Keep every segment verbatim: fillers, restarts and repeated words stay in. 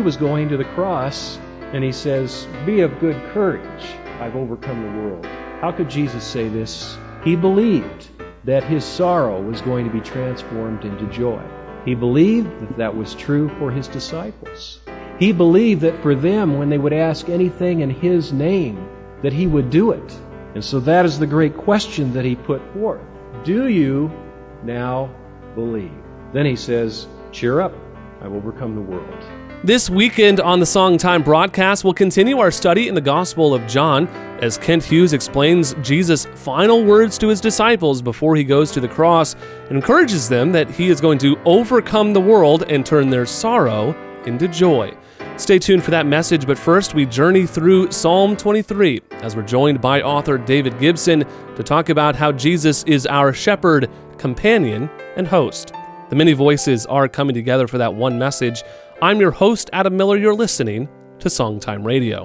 was going to the cross, and he says, "Be of good courage, I've overcome the world." How could Jesus say this? He believed that his sorrow was going to be transformed into joy. He believed that that was true for his disciples. He believed that for them, when they would ask anything in his name, that he would do it. And so that is the great question that he put forth. Do you now believe? Then he says, "Cheer up, I've overcome the world." This weekend on the Songtime broadcast, we'll continue our study in the Gospel of John as Kent Hughes explains Jesus' final words to his disciples before he goes to the cross and encourages them that he is going to overcome the world and turn their sorrow into joy. Stay tuned for that message, but first we journey through Psalm twenty-three as we're joined by author David Gibson to talk about how Jesus is our shepherd, companion, and host. The many voices are coming together for that one message. I'm your host, Adam Miller. You're listening to Songtime Radio.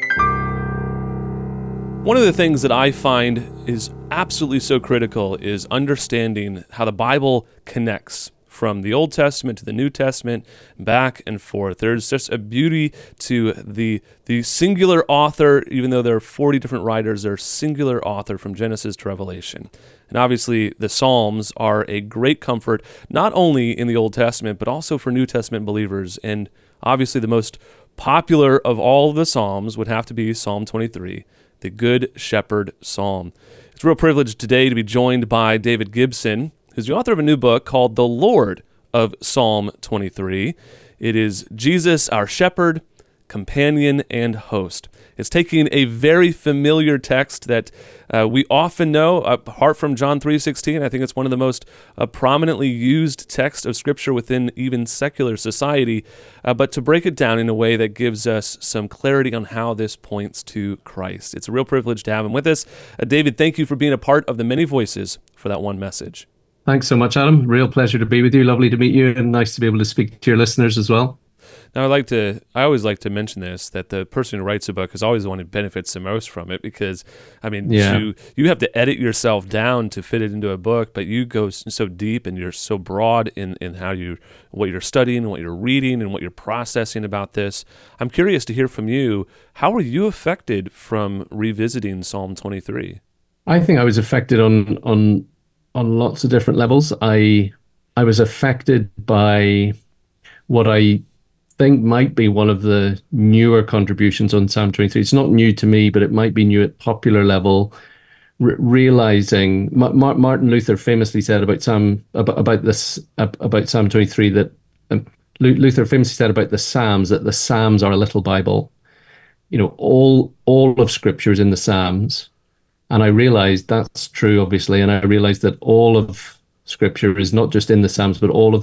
One of the things that I find is absolutely so critical is understanding how the Bible connects from the Old Testament to the New Testament, back and forth. There's just a beauty to the the singular author, even though there are forty different writers, there's singular author from Genesis to Revelation. And obviously, the Psalms are a great comfort, not only in the Old Testament, but also for New Testament believers. And obviously, the most popular of all of the Psalms would have to be Psalm twenty-three, the Good Shepherd Psalm. It's a real privilege today to be joined by David Gibson, who's the author of a new book called The Lord of Psalm twenty-three. It is Jesus, our shepherd, companion, and host. It's taking a very familiar text that uh, we often know, apart from John three sixteen. I think it's one of the most uh, prominently used texts of Scripture within even secular society, uh, but to break it down in a way that gives us some clarity on how this points to Christ. It's a real privilege to have him with us. Uh, David, thank you for being a part of the many voices for that one message. Thanks so much, Adam. Real pleasure to be with you. Lovely to meet you, and nice to be able to speak to your listeners as well. Now, I like to. I always like to mention this, that the person who writes a book is always the one who benefits the most from it, because, I mean, Yeah. you you have to edit yourself down to fit it into a book, but you go so deep and you're so broad in, in how you, what you're studying and what you're reading and what you're processing about this. I'm curious to hear from you. How were you affected from revisiting Psalm twenty-three? I think I was affected on on on lots of different levels. I I was affected by what I think might be one of the newer contributions on Psalm twenty-three. It's not new to me, but it might be new at popular level. R- realizing Ma- Ma- Martin Luther famously said about Psalm about, about this about Psalm twenty-three that um, Luther famously said about the Psalms that the Psalms are a little Bible. You know, all all of Scripture is in the Psalms. And I realized that's true, obviously, and I realized that all of Scripture is not just in the Psalms, but all of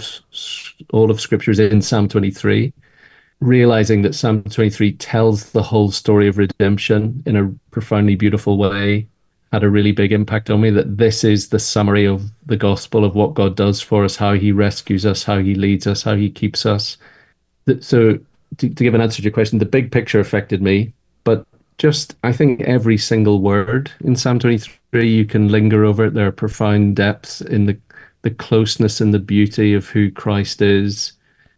all of Scripture is in Psalm twenty-three. Realizing that Psalm twenty-three tells the whole story of redemption in a profoundly beautiful way had a really big impact on me. That this is the summary of the gospel of what God does for us, how He rescues us, how He leads us, how He keeps us. So, to, to give an answer to your question, the big picture affected me, but just, I think every single word in Psalm twenty-three, you can linger over it. There are profound depths in the, the closeness and the beauty of who Christ is.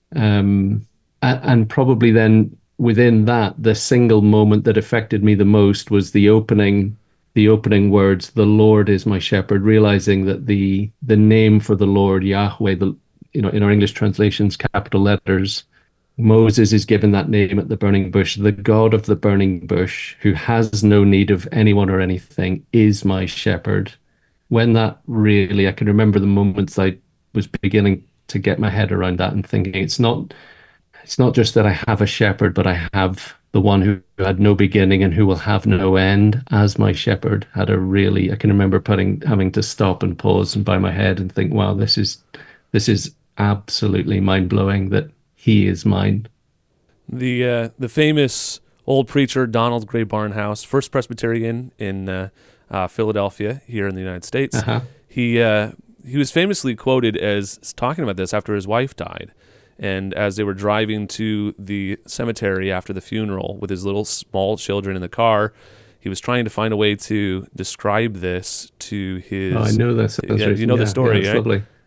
Um, and, and probably then within that, the single moment that affected me the most was the opening, the opening words, "The Lord is my shepherd," realizing that the the name for the Lord, Yahweh, the you know in our English translations, capital letters, Moses is given that name at the burning bush. The God of the burning bush, who has no need of anyone or anything, is my shepherd. When that really, I can remember the moments I was beginning to get my head around that and thinking, it's not, it's not just that I have a shepherd, but I have the one who had no beginning and who will have no end as my shepherd. Had a really, I can remember putting, having to stop and pause and bow my head and think, wow, this is, this is absolutely mind blowing that He is mine. The uh, the famous old preacher Donald Gray Barnhouse, First Presbyterian in uh, uh, Philadelphia, here in the United States, Uh-huh. he uh, he was famously quoted as talking about this after his wife died, and as they were driving to the cemetery after the funeral with his little small children in the car, he was trying to find a way to describe this to his. Oh, I know this. Yeah, you know yeah, the story, yeah, it's right? lovely.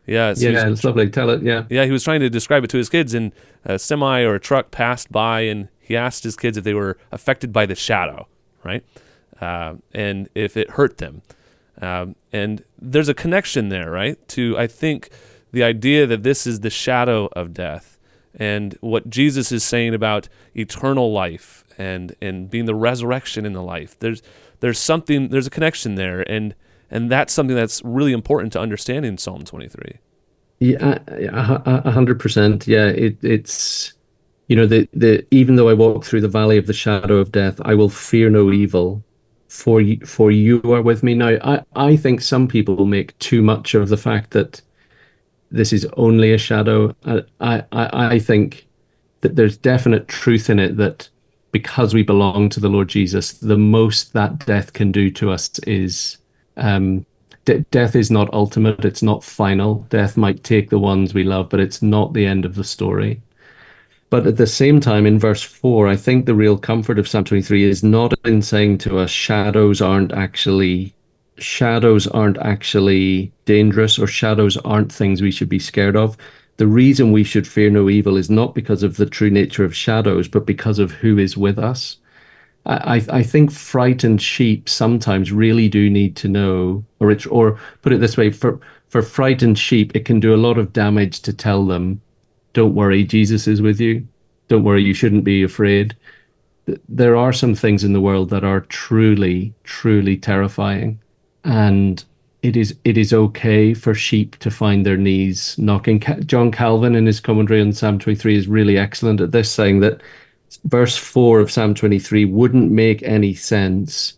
Yeah, so Yeah, he's- it's lovely. Tell it. Yeah. Yeah, he was trying to describe it to his kids, and a semi or a truck passed by, and he asked his kids if they were affected by the shadow, right? Uh, and if it hurt them. Um, and there's a connection there, right? To, I think, the idea that this is the shadow of death, and what Jesus is saying about eternal life and and being the resurrection in the life. There's there's something, there's a connection there, and and that's something that's really important to understand in Psalm twenty-three. Yeah, a a hundred percent. Yeah, it, it's you know the the even though I walk through the valley of the shadow of death, I will fear no evil, for you, for you are with me. Now, I I think some people make too much of the fact that this is only a shadow. I I I think that there's definite truth in it that because we belong to the Lord Jesus, the most that death can do to us is. Um, De- death is not ultimate. It's not final. Death might take the ones we love, but it's not the end of the story. But at the same time, in verse four, I think the real comfort of Psalm twenty-three is not in saying to us, shadows aren't actually shadows aren't actually dangerous, or shadows aren't things we should be scared of. The reason we should fear no evil is not because of the true nature of shadows, but because of who is with us. I, I think frightened sheep sometimes really do need to know, or it, or put it this way, for, for frightened sheep, it can do a lot of damage to tell them, don't worry, Jesus is with you. Don't worry, you shouldn't be afraid. There are some things in the world that are truly, truly terrifying. And it is it is okay for sheep to find their knees knocking. John Calvin, in his commentary on Psalm twenty-three, is really excellent at this, saying that verse four of Psalm twenty-three wouldn't make any sense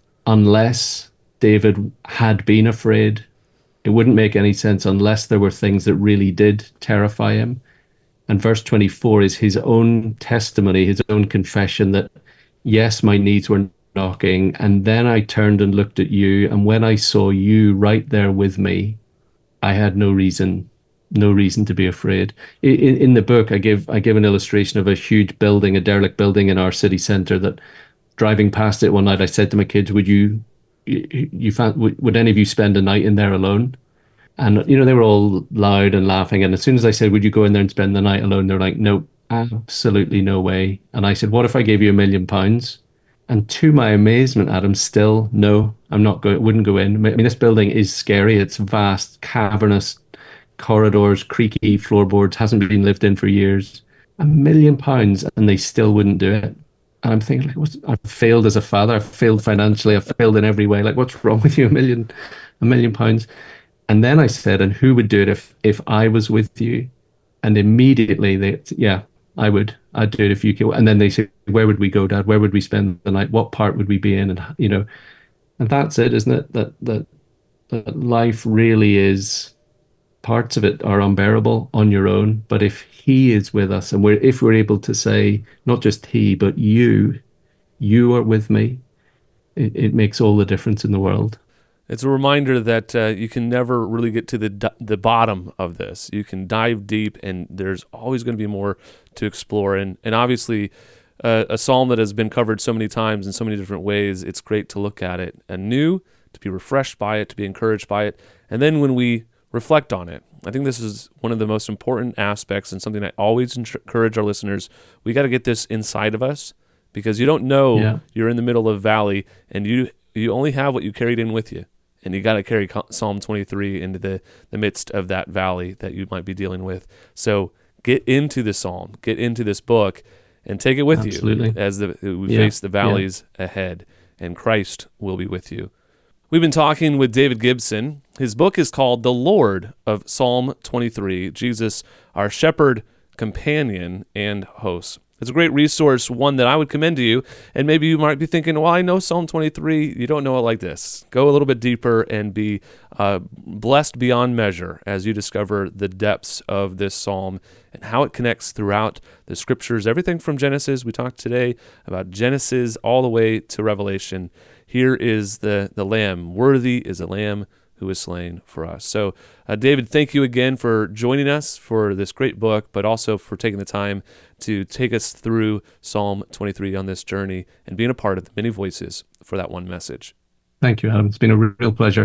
unless David had been afraid. It wouldn't make any sense unless there were things that really did terrify him. And verse twenty-four is his own testimony, his own confession that, yes, my knees were knocking, and then I turned and looked at you, and when I saw you right there with me, I had no reason no reason to be afraid. In, in the book, I give I give an illustration of a huge building, a derelict building in our city centre. That driving past it one night, I said to my kids, "Would you, you, you would, would any of you spend a night in there alone?" And you know, they were all loud and laughing. And as soon as I said, "Would you go in there and spend the night alone?" they're like, "No, absolutely no way." And I said, "What if I gave you a million pounds?" And to my amazement, Adam, still no, I'm not going. Wouldn't go in. I mean, this building is scary. It's vast, cavernous corridors, creaky floorboards, hasn't been lived in for years. A million pounds, and they still wouldn't do it. And I'm thinking, like, what's, I've failed as a father. I've failed financially. I've failed in every way. Like, what's wrong with you? A million, a million pounds. And then I said, and who would do it if if I was with you? And immediately they, yeah, I would. I'd do it if you could. And then they said, where would we go, Dad? Where would we spend the night? What part would we be in? And you know, and that's it, isn't it? That that that life really is. Parts of it are unbearable on your own, but if he is with us, and we're if we're able to say not just he, but you, you are with me, it, it makes all the difference in the world. It's a reminder that uh, you can never really get to the the bottom of this. You can dive deep, and there's always going to be more to explore. And and obviously, uh, a psalm that has been covered so many times in so many different ways, it's great to look at it anew, to be refreshed by it, to be encouraged by it, and then when we reflect on it. I think this is one of the most important aspects, and something I always encourage our listeners. We got to get this inside of us, because you don't know yeah. you're in the middle of a valley, and you you only have what you carried in with you, and you got to carry Psalm twenty-three into the, the midst of that valley that you might be dealing with. So get into the psalm, get into this book, and take it with Absolutely. you as the, we yeah. face the valleys yeah. ahead, and Christ will be with you. We've been talking with David Gibson. His book is called The Lord of Psalm twenty-three, Jesus, our shepherd, companion, and host. It's a great resource, one that I would commend to you, and maybe you might be thinking, well, I know Psalm twenty-three, you don't know it like this. Go a little bit deeper and be uh, blessed beyond measure as you discover the depths of this psalm and how it connects throughout the scriptures, everything from Genesis. We talked today about Genesis all the way to Revelation. Here is the, the Lamb. Worthy is a Lamb who is slain for us. So, uh, David, thank you again for joining us for this great book, but also for taking the time to take us through Psalm twenty-three on this journey and being a part of the many voices for that one message. Thank you, Adam. It's been a real pleasure.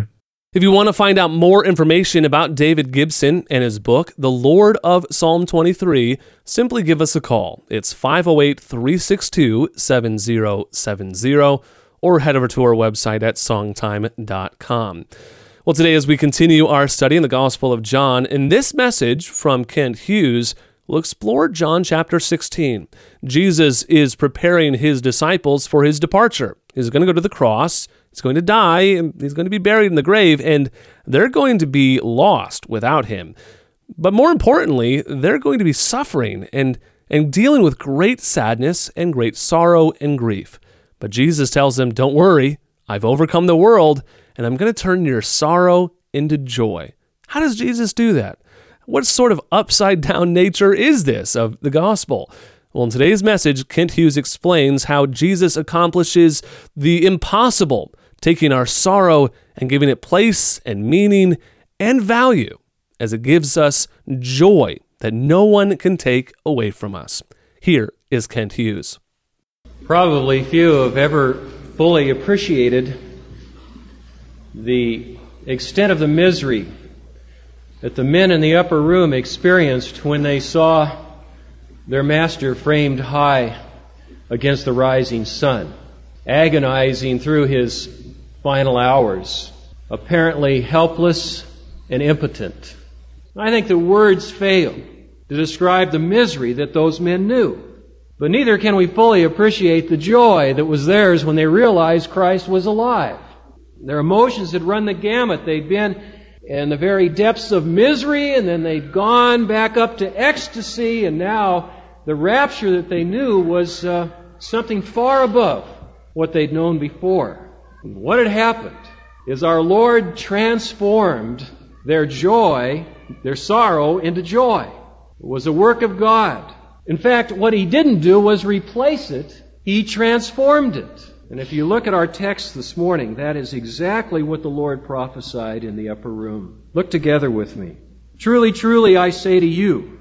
If you want to find out more information about David Gibson and his book, The Lord of Psalm twenty-three, simply give us a call. It's five oh eight, three six two, seven oh seven oh, or head over to our website at songtime dot com. Well, today as we continue our study in the Gospel of John, in this message from Kent Hughes, we'll explore John chapter sixteen. Jesus is preparing his disciples for his departure. He's going to go to the cross. He's going to die, and he's going to be buried in the grave, and they're going to be lost without him. But more importantly, they're going to be suffering and, and dealing with great sadness and great sorrow and grief. But Jesus tells them, don't worry, I've overcome the world, and I'm going to turn your sorrow into joy. How does Jesus do that? What sort of upside-down nature is this of the gospel? Well, in today's message, Kent Hughes explains how Jesus accomplishes the impossible, taking our sorrow and giving it place and meaning and value as it gives us joy that no one can take away from us. Here is Kent Hughes. Probably few have ever fully appreciated the extent of the misery that the men in the upper room experienced when they saw their master framed high against the rising sun, agonizing through his final hours, apparently helpless and impotent. I think the words fail to describe the misery that those men knew. But neither can we fully appreciate the joy that was theirs when they realized Christ was alive. Their emotions had run the gamut. They'd been in the very depths of misery, and then they'd gone back up to ecstasy, and now the rapture that they knew was uh, something far above what they'd known before. And what had happened is our Lord transformed their joy, their sorrow, into joy. It was a work of God. In fact, what He didn't do was replace it. He transformed it. And if you look at our text this morning, that is exactly what the Lord prophesied in the upper room. Look together with me. Truly, truly, I say to you,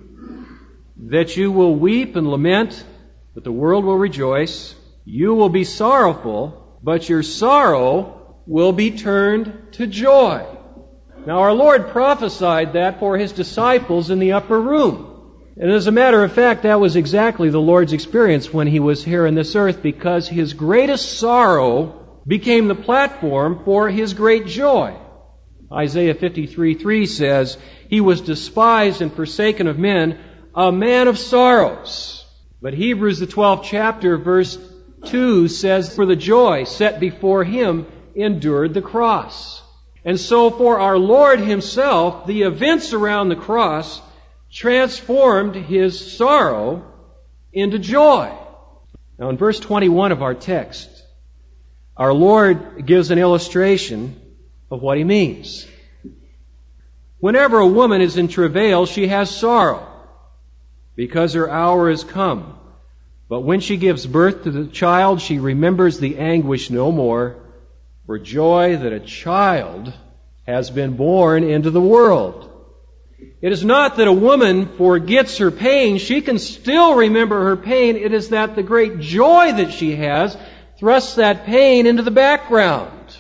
that you will weep and lament, but the world will rejoice. You will be sorrowful, but your sorrow will be turned to joy. Now, our Lord prophesied that for His disciples in the upper room. And as a matter of fact, that was exactly the Lord's experience when He was here on this earth, because His greatest sorrow became the platform for His great joy. Isaiah fifty-three three says, He was despised and forsaken of men, a man of sorrows. But Hebrews, the twelfth chapter, verse two says, for the joy set before Him endured the cross. And so for our Lord Himself, the events around the cross transformed His sorrow into joy. Now in verse twenty-one of our text, our Lord gives an illustration of what He means. Whenever a woman is in travail, she has sorrow, because her hour has come. But when she gives birth to the child, she remembers the anguish no more, for joy that a child has been born into the world. It is not that a woman forgets her pain. She can still remember her pain. It is that the great joy that she has thrusts that pain into the background.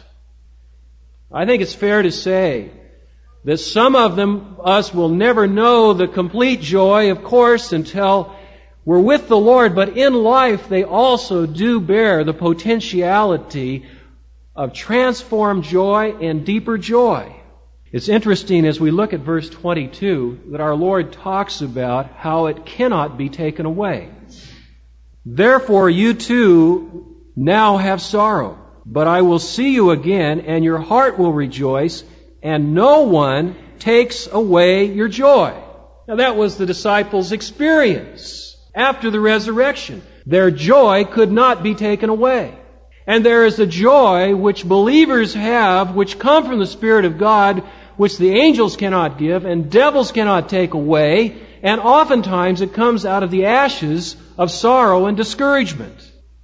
I think it's fair to say that some of them, us, will never know the complete joy, of course, until we're with the Lord. But in life, they also do bear the potentiality of transformed joy and deeper joy. It's interesting as we look at verse twenty-two that our Lord talks about how it cannot be taken away. Therefore you too now have sorrow, but I will see you again, and your heart will rejoice, and no one takes away your joy. Now that was the disciples' experience after the resurrection. Their joy could not be taken away. And there is a joy which believers have, which come from the Spirit of God, which the angels cannot give and devils cannot take away, and oftentimes it comes out of the ashes of sorrow and discouragement.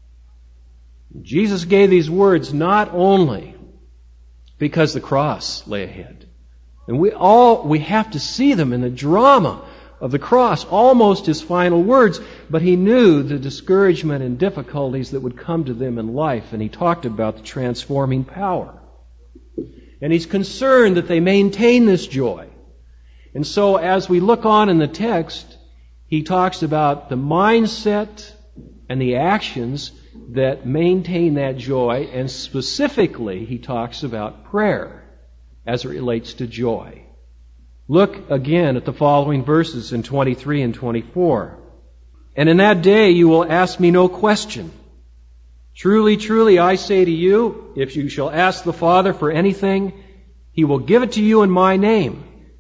Jesus gave these words not only because the cross lay ahead, and we all we have to see them in the drama of the cross, almost His final words, but He knew the discouragement and difficulties that would come to them in life, and He talked about the transforming power. And He's concerned that they maintain this joy. And so as we look on in the text, He talks about the mindset and the actions that maintain that joy, and specifically He talks about prayer as it relates to joy. Look again at the following verses in twenty-three and twenty-four. And in that day you will ask me no question. Truly, truly, I say to you, if you shall ask the Father for anything, He will give it to you in my name.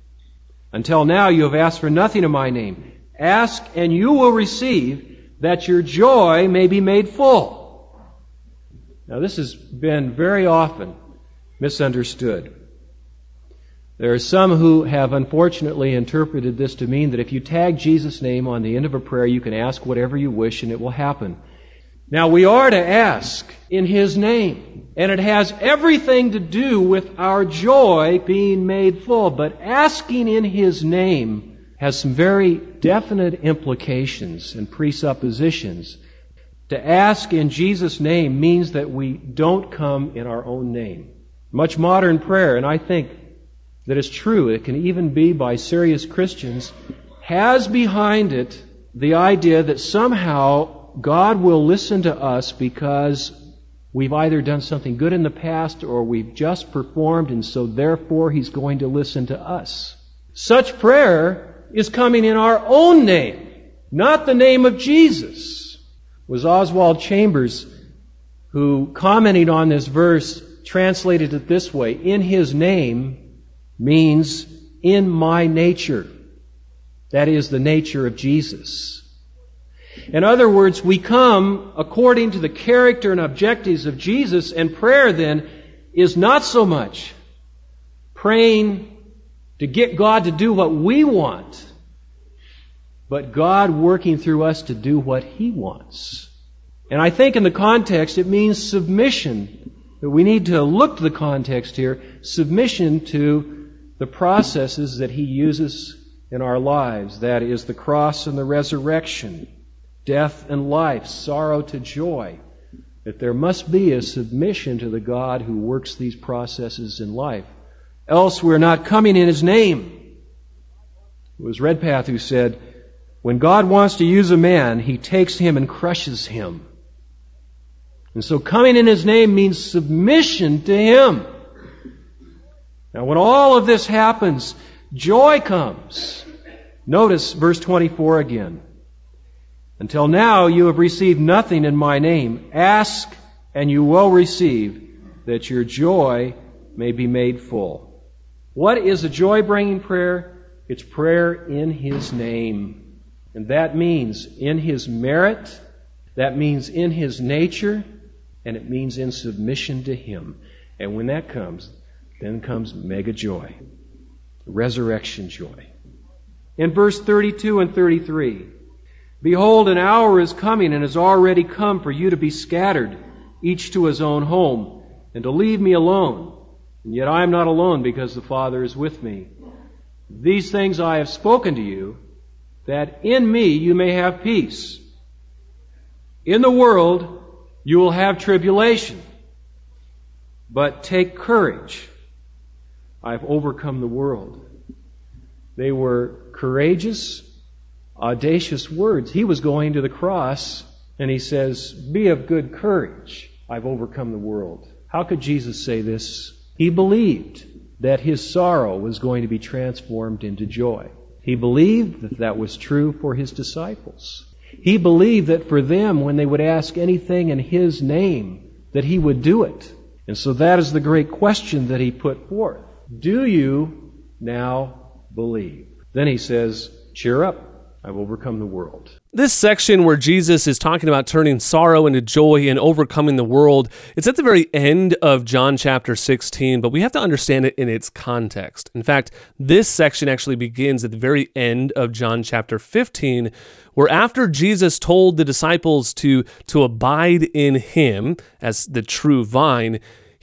Until now you have asked for nothing in my name. Ask and you will receive, that your joy may be made full. Now this has been very often misunderstood. There are some who have unfortunately interpreted this to mean that if you tag Jesus' name on the end of a prayer, you can ask whatever you wish and it will happen. Now we are to ask in His name, and it has everything to do with our joy being made full. But asking in His name has some very definite implications and presuppositions. To ask in Jesus' name means that we don't come in our own name. Much modern prayer, and I think that is true, it can even be by serious Christians, has behind it the idea that somehow God will listen to us because we've either done something good in the past or we've just performed, and so therefore He's going to listen to us. Such prayer is coming in our own name, not the name of Jesus. It was Oswald Chambers who, commenting on this verse, translated it this way: in His name means in my nature. That is the nature of Jesus. In other words, we come according to the character and objectives of Jesus, and prayer then is not so much praying to get God to do what we want, but God working through us to do what He wants. And I think in the context it means submission. That we need to look to the context here, submission to the processes that He uses in our lives. That is the cross and the resurrection, death and life, sorrow to joy. That there must be a submission to the God who works these processes in life. Else we're not coming in His name. It was Redpath who said, when God wants to use a man, He takes him and crushes him. And so coming in His name means submission to Him. Now when all of this happens, joy comes. Notice verse twenty-four again. Until now you have received nothing in my name. Ask and you will receive, that your joy may be made full. What is a joy-bringing prayer? It's prayer in His name. And that means in His merit, that means in His nature, and it means in submission to Him. And when that comes, then comes mega joy, resurrection joy. In verse thirty-two and thirty-three, behold, an hour is coming and has already come for you to be scattered, each to his own home, and to leave me alone. And yet I am not alone, because the Father is with me. These things I have spoken to you, that in me you may have peace. In the world you will have tribulation, but take courage. I have overcome the world. They were courageous, audacious words. He was going to the cross, and He says, be of good courage. I've overcome the world. How could Jesus say this? He believed that His sorrow was going to be transformed into joy. He believed that that was true for His disciples. He believed that for them, when they would ask anything in His name, that He would do it. And so that is the great question that He put forth. Do you now believe? Then He says, cheer up. I've overcome the world. This section where Jesus is talking about turning sorrow into joy and overcoming the world, it's at the very end of John chapter sixteen, but we have to understand it in its context. In fact, this section actually begins at the very end of John chapter fifteen, where after Jesus told the disciples to, to abide in Him as the true vine,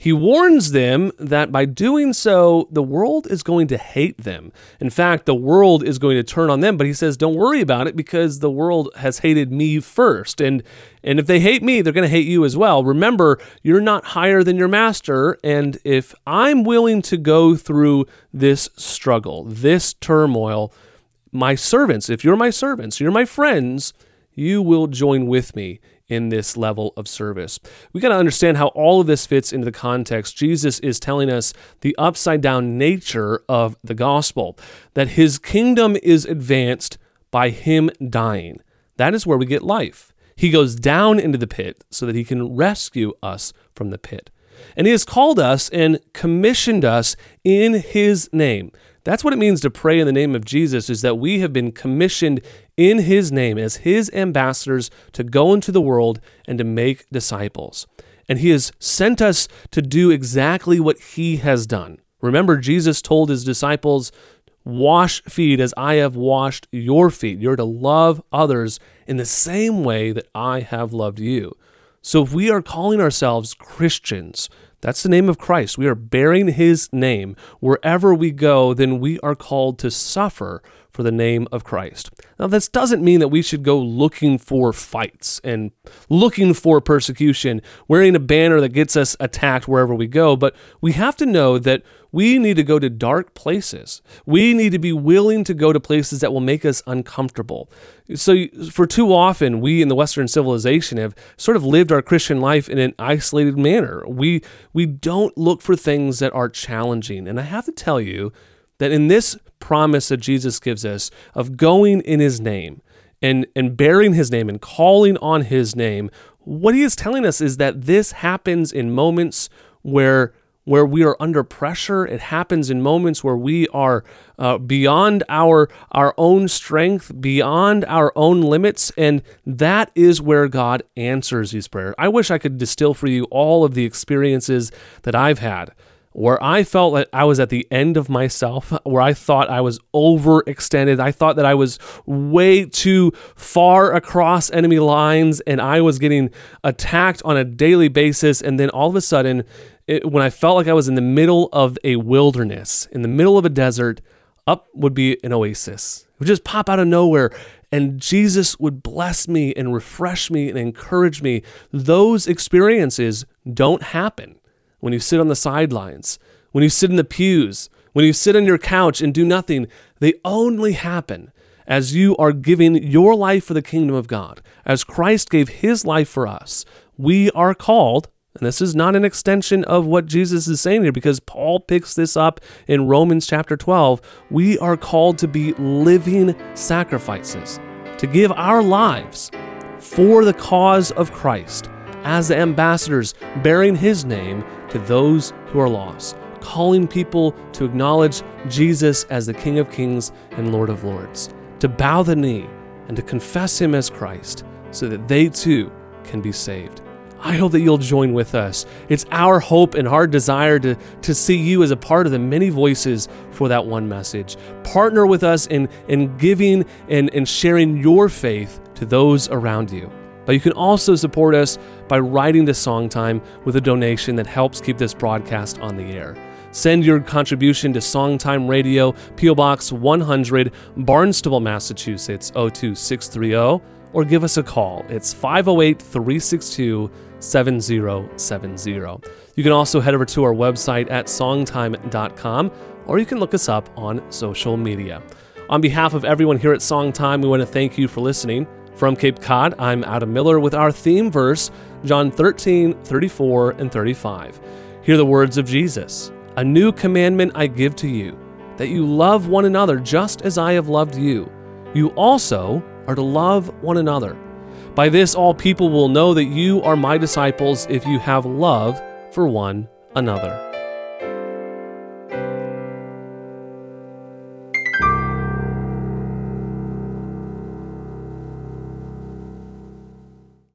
He warns them that by doing so, the world is going to hate them. In fact, the world is going to turn on them, but he says, don't worry about it because the world has hated me first. And, and if they hate me, they're going to hate you as well. Remember, you're not higher than your master. And if I'm willing to go through this struggle, this turmoil, my servants, if you're my servants, you're my friends, you will join with me in this level of service. We got to understand how all of this fits into the context. Jesus is telling us the upside down nature of the gospel, that his kingdom is advanced by him dying. That is where we get life. He goes down into the pit so that he can rescue us from the pit. And he has called us and commissioned us in his name. That's what it means to pray in the name of Jesus, is that we have been commissioned in his name as his ambassadors to go into the world and to make disciples. And he has sent us to do exactly what he has done. Remember, Jesus told his disciples, wash feet as I have washed your feet. You're to love others in the same way that I have loved you. So if we are calling ourselves Christians, that's the name of Christ. We are bearing his name. Wherever we go, then we are called to suffer for the name of Christ. Now, this doesn't mean that we should go looking for fights and looking for persecution, wearing a banner that gets us attacked wherever we go, but we have to know that we need to go to dark places. We need to be willing to go to places that will make us uncomfortable. So for too often, we in the Western civilization have sort of lived our Christian life in an isolated manner. We, we don't look for things that are challenging. And I have to tell you that in this promise that Jesus gives us of going in his name and, and bearing his name and calling on his name, what he is telling us is that this happens in moments where where we are under pressure. It happens in moments where we are uh, beyond our our own strength, beyond our own limits, and that is where God answers these prayers. I wish I could distill for you all of the experiences that I've had where I felt like I was at the end of myself, where I thought I was overextended. I thought that I was way too far across enemy lines, and I was getting attacked on a daily basis, and then all of a sudden, It, when I felt like I was in the middle of a wilderness, in the middle of a desert, up would be an oasis. It would just pop out of nowhere, and Jesus would bless me and refresh me and encourage me. Those experiences don't happen when you sit on the sidelines, when you sit in the pews, when you sit on your couch and do nothing. They only happen as you are giving your life for the kingdom of God. As Christ gave his life for us, we are called. And this is not an extension of what Jesus is saying here, because Paul picks this up in Romans chapter twelve. We are called to be living sacrifices, to give our lives for the cause of Christ as the ambassadors bearing his name to those who are lost, calling people to acknowledge Jesus as the King of Kings and Lord of Lords, to bow the knee and to confess him as Christ so that they too can be saved. I hope that you'll join with us. It's our hope and our desire to, to see you as a part of the many voices for that one message. Partner with us in, in giving and, and sharing your faith to those around you. But you can also support us by writing to Songtime with a donation that helps keep this broadcast on the air. Send your contribution to Songtime Radio, P O Box one hundred, Barnstable, Massachusetts, oh two six three zero, or give us a call. It's five oh eight, three six two, seven oh seven oh. You can also head over to our website at songtime dot com, or you can look us up on social media. On behalf of everyone here at Songtime, we want to thank you for listening. From Cape Cod, I'm Adam Miller with our theme verse, John thirteen, thirty-four and thirty-five. Hear the words of Jesus. A new commandment I give to you, that you love one another just as I have loved you. You also are to love one another. By this all people will know that you are my disciples if you have love for one another.